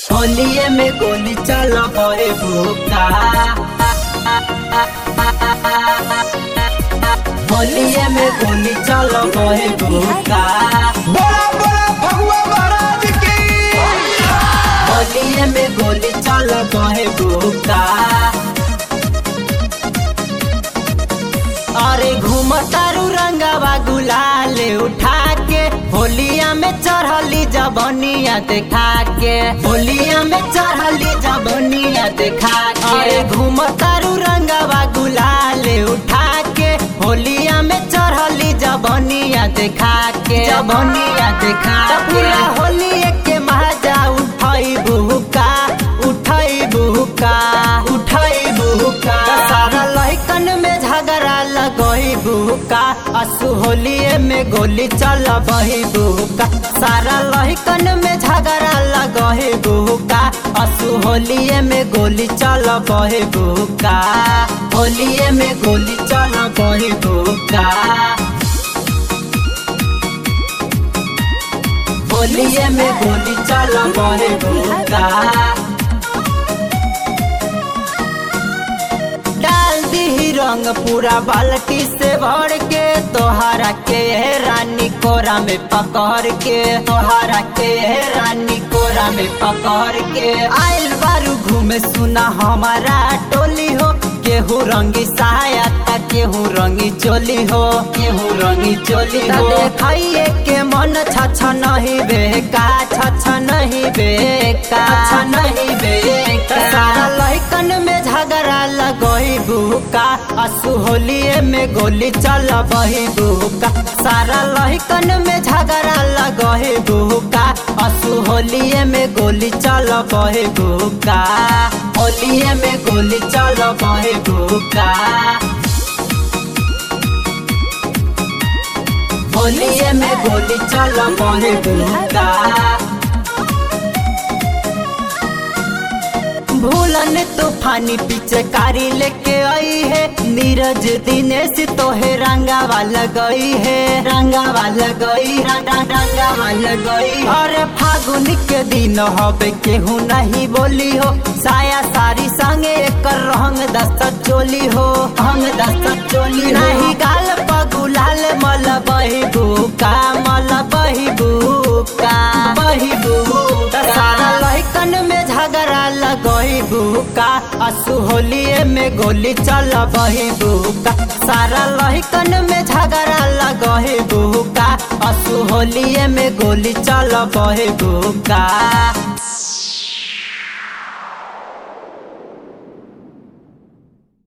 होलिये में गोली चल बहे भूखा। होलिये में गोली चल बहे भूखा। बोला बोला भगवा महाराज की। होलिये में गोली चल बहे भूखा। अरे घूमतारू रंगवा गुलाल उठा के होलिया में चढ़ली जबनिया देखा के। होलिया में चढ़ली जबनिया देखा के। अरे घूमतारू रंगवा गुलाल उठा के होलिया में चढ़ली जबनिया देखा के। जबनिया देखा पूरा होली के मजा उठाई बुका। उठाई बुका उठाई बुका। सारा लइकन में झगड़ा लगई बुका। असु होलिये में गोली चल बही बुका। सारा लइकन में झगड़ा लगई बुका। असु होलिये में गोली चल बही बुका। होलिये में गोली चल बही बुका। होलिये में गोली चल बही बुका। डाल दी रंग पूरा बाल्टी से भर के तोहरा के रानी कोरा में पकड़ के। तोहरा के रानी कोरा में पकड़ के। आइल बारू घूमे सुना हमारा टोली हो। केहू रंगी साया ता केहू रंगी चोली हो। केहू रंगी चोली हो। देखाइए के मन छछा नहीं बेका। छछा नहीं बेका। छछा नहीं बेका। सारा लइकन में झगड़ा लगई बुका। असु होलिये में गोली चल बही बुका। सारा लइकन में झगड़ा लगई बुका। असु होलिये में गोली चल बही बुका। होलिये में गोली चल बही बुका। होलिये में गोली चल बही बुका। भूलन तूफानी पिचकारी लेके आई है। नीरज दिनेश तोहे रंगावा लगई है। रंगावा लगई रंगावा लगई। अरे फागुन के दिन हवे केहू नहीं बोली हो। साया सारी संगे एकर रंग दस्तक चोली हो। रंग दस्तक चोली नहीं गाल पगुलाल मल बही बुका। मल बही बुका बही बुका। सारा लइकन में झगड़ा लगई बुका। असु होलिये में गोली चल बही बुका। सारा लइकन में झगड़ा लगई बुका। असु होलिये में गोली चल बही बुका।